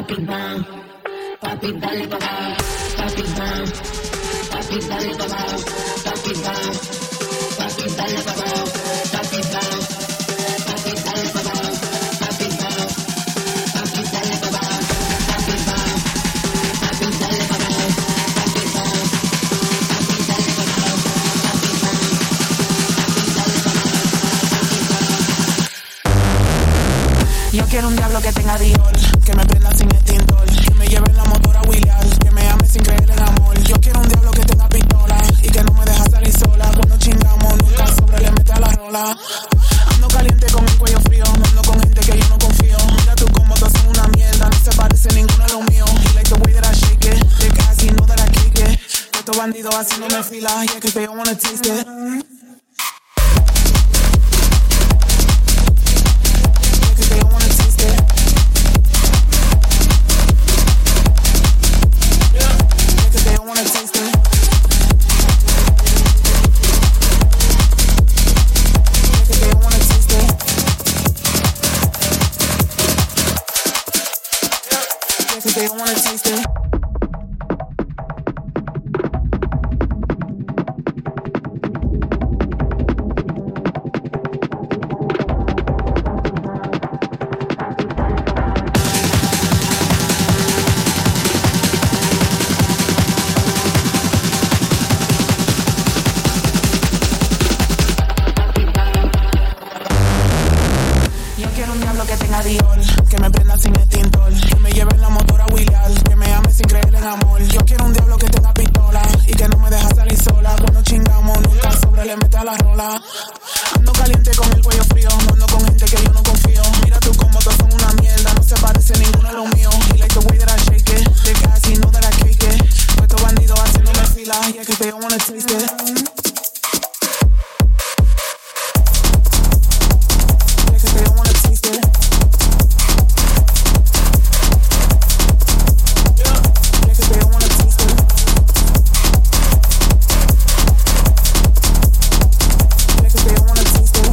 papi, bam, papi, dale pa' abajo, papi, bam, papi, dale pa' abajo, papi, bam, papi, dale pa' abajo, papi, bam, papi, dale pa' abajo, papi, bam, papi, dale pa' abajo, papi, bam, papi, dale pa' abajo, papi, bam, papi, dale pa' abajo, papi, bam, papi, dale pa' abajo, papi, bam. Yo quiero un diablo que tenga Dior, que me prenda sin extintor, que me lleve en la motora a William, que me ame sin creer en amor. Yo quiero un diablo que tenga pistola y que no me deja salir sola. Cuando chingamos nunca sobre le mete a la rola. Ando caliente con el cuello frío, ando con gente que yo no confío. Mira tú como todos son una mierda, no se parece ninguno a lo mío. You like the way that I shake it, they casi know that I kick it. Estos bandidos haciéndome fila, yeah, 'cause they don't wanna taste it. They don't wanna taste it. Yo quiero un diablo que tenga Dior, que me prenda sin extintor, que me lleve en la motora a William, que me ame sin creer en amor. Yo quiero un diablo que tenga pistola y que no me deja salir sola. Cuando chingamos nunca sobre le mete a la rola. Ando caliente con el cuello frío, ando con gente que yo no confío. Mira tú como todos son una mierda, no se parece ninguno a lo mío. You like the way that I shake it, they casi know that I cake it. Estos bandidos haciéndome fila, yeah, 'cause they don't wanna taste it.